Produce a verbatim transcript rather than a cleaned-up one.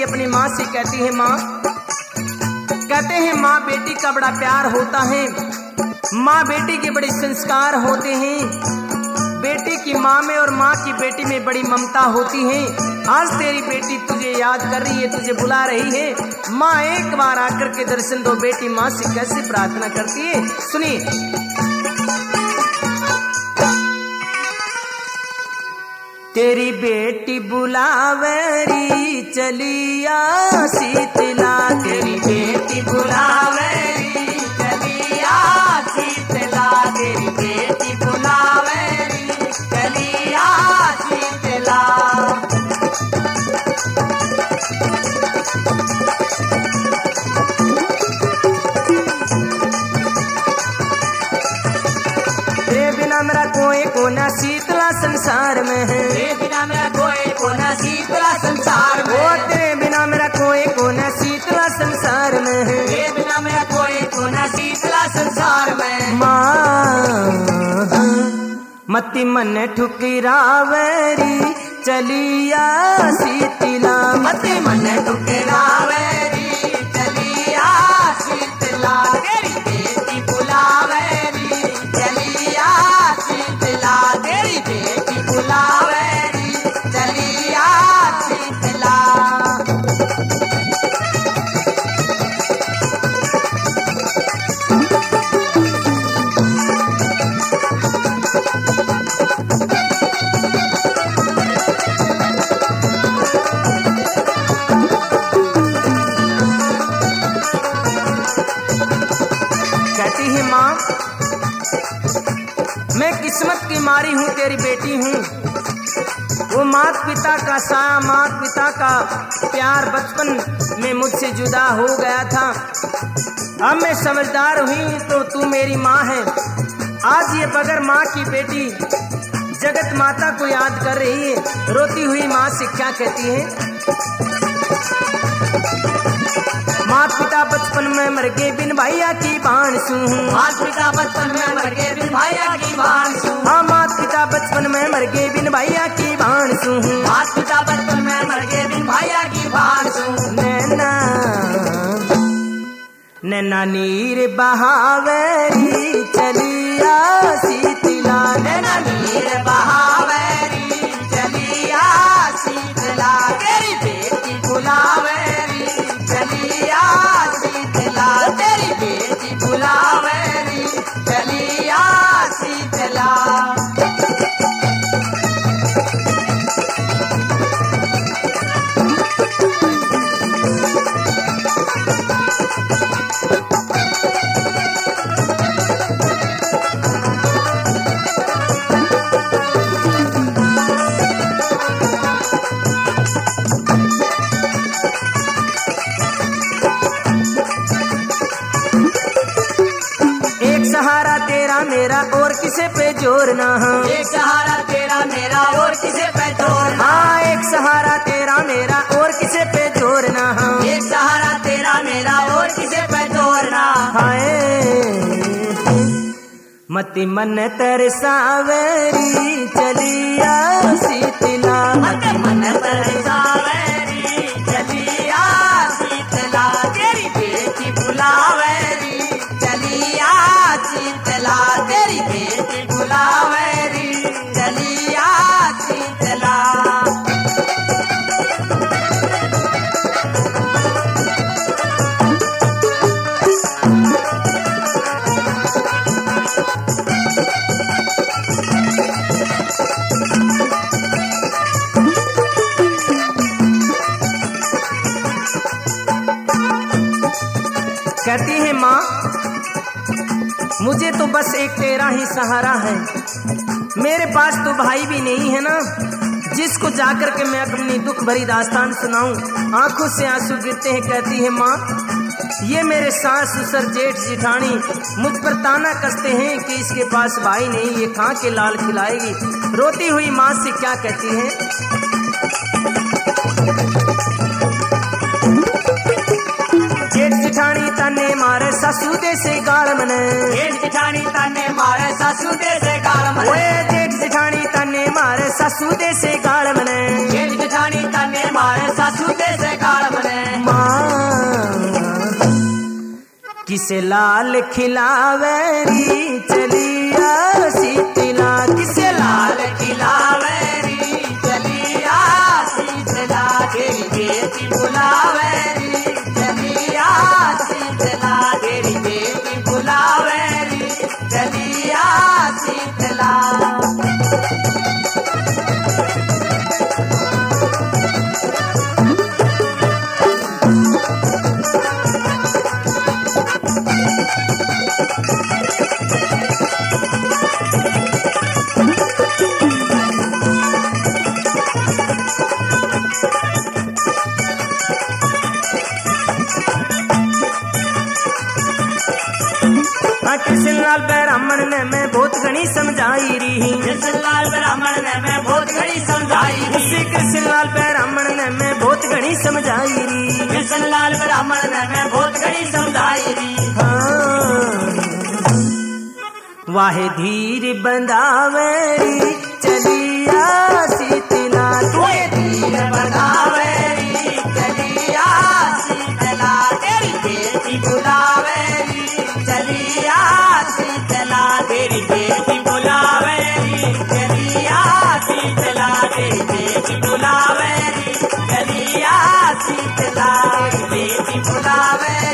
अपनी माँ से कहती है, माँ, कहते हैं माँ बेटी का बड़ा प्यार होता है, माँ बेटी के बड़े संस्कार होते हैं, बेटी की माँ में और माँ की बेटी में बड़ी ममता होती है। आज तेरी बेटी तुझे याद कर रही है, तुझे बुला रही है, माँ एक बार आकर के दर्शन दो। बेटी माँ से कैसे प्रार्थना करती है, सुनिए। तेरी बेटी बुलावेरी चलिया शीतला, तेरी बेटी बुलावेरी चलिया शीतला, तेरी बेटी बुलावेरी चलिया शीतला। तेरे बिना मेरा कोई कोना शीतला संसार में है, तेरे बिना मेरा कोई कोना शीतला संसार में, ओ तेरे बिना मेरा कोई कोना शीतला संसार में है, तेरे बिना मेरा कोई कोना शीतला संसार में। माँ मति मन ठुकरावेरी चलिया शीतला, मति मन ठुकरावेरी चलिया शीतला, तेरी बेटी बुलावेरी चलिया शीतला, तेरी बेटी बुलावेरी चलिया शीतला। कहती है माँ, मैं किस्मत की मारी हूँ, तेरी बेटी हूँ। वो माता पिता का साया, माता पिता का प्यार बचपन में मुझसे जुदा हो गया था। अब मैं समझदार हुई तो तू मेरी माँ है। आज ये बगैर माँ की बेटी जगत माता को याद कर रही है। रोती हुई माँ से क्या कहती है, माता पिता बचपन में मर गए बिन भैया की बांसु, माता पिता बचपन में मर गए बिन भैया की बांसु, हाँ माता पिता बचपन में मर गए बिन भैया की बांसु, माता पिता बचपन में मर गए बिन भैया की बांसु। नैना नैना नीर बहावेरी चलिया शीतला, नैना नीर बहावेरी चलिया शीतला, तेरी बेटी बुलावेरी चलिया शीतला, तेरी बेटी बुलावेरी चलिया शीतला। सहारा तेरा मेरा और किसे पे जोर ना, एक सहारा तेरा मेरा और किसे पे जोर ना, हाँ एक सहारा तेरा मेरा और किसे पे जोर ना, एक सहारा तेरा मेरा और किसे पे जोर ना। हाय मति मन तरसावेरी चलिया शीतला, मति मन तरसावेरी चलिया शीतला, तेरी बेटी बुलावेरी चलिया शीतला, तेरी बेटी बुलावेरी चलिया शीतला। कहती है माँ, मुझे तो बस एक तेरा ही सहारा है, मेरे पास तो भाई भी नहीं है ना जिसको जाकर के मैं अपनी दुख भरी दास्तान सुनाऊं। आंखों से आंसू गिरते हैं। कहती है माँ, ये मेरे सास ससुर जेठ जिठानी मुझ पर ताना कसते हैं कि इसके पास भाई नहीं, ये कहाँ के लाल खिलाएगी। रोती हुई माँ से क्या कहती है, जेठ जिठानी ताने मारे सासू दे से गाल मने, जेठ जिठानी ताने मारे सासू दे से गाल मने, ओए जेठ जिठानी ताने मारे सासू दे से गाल मने, जेठ जिठानी ताने मारे सासू दे से गाल मने। किसे लाल खिलावेरी चलिया शीतला, किसे लाल खिलावेरी चलिया शीतला, तेरी बेटी बुलावेरी चलिया शीतला, तेरी बेटी बुलावेरी चलिया शीतला। कृष्णलाल ब्राह्मण ने मैं बहुत घनी समझाई रही, कृष्णलाल ब्राह्मण ने मैं बहुत घनी समझाई रही, श्री कृष्णलाल ब्राह्मण ने मैं बहुत घनी समझाई रही, कृष्णलाल ब्राह्मण ने मैं बहुत घनी समझाई रही। हाँ वाहे धीर बंधावेरी चलिया शीतला, वाहे धीर बंधावेरी चलिया शीतला, तेरी बेटी बुलावेरी चलिया शीतला, तेरी बेटी बुलावेरी चलिया शीतला, तेरी बेटी बुलावेरी चलिया शीतला, तेरी बेटी बुलावेरी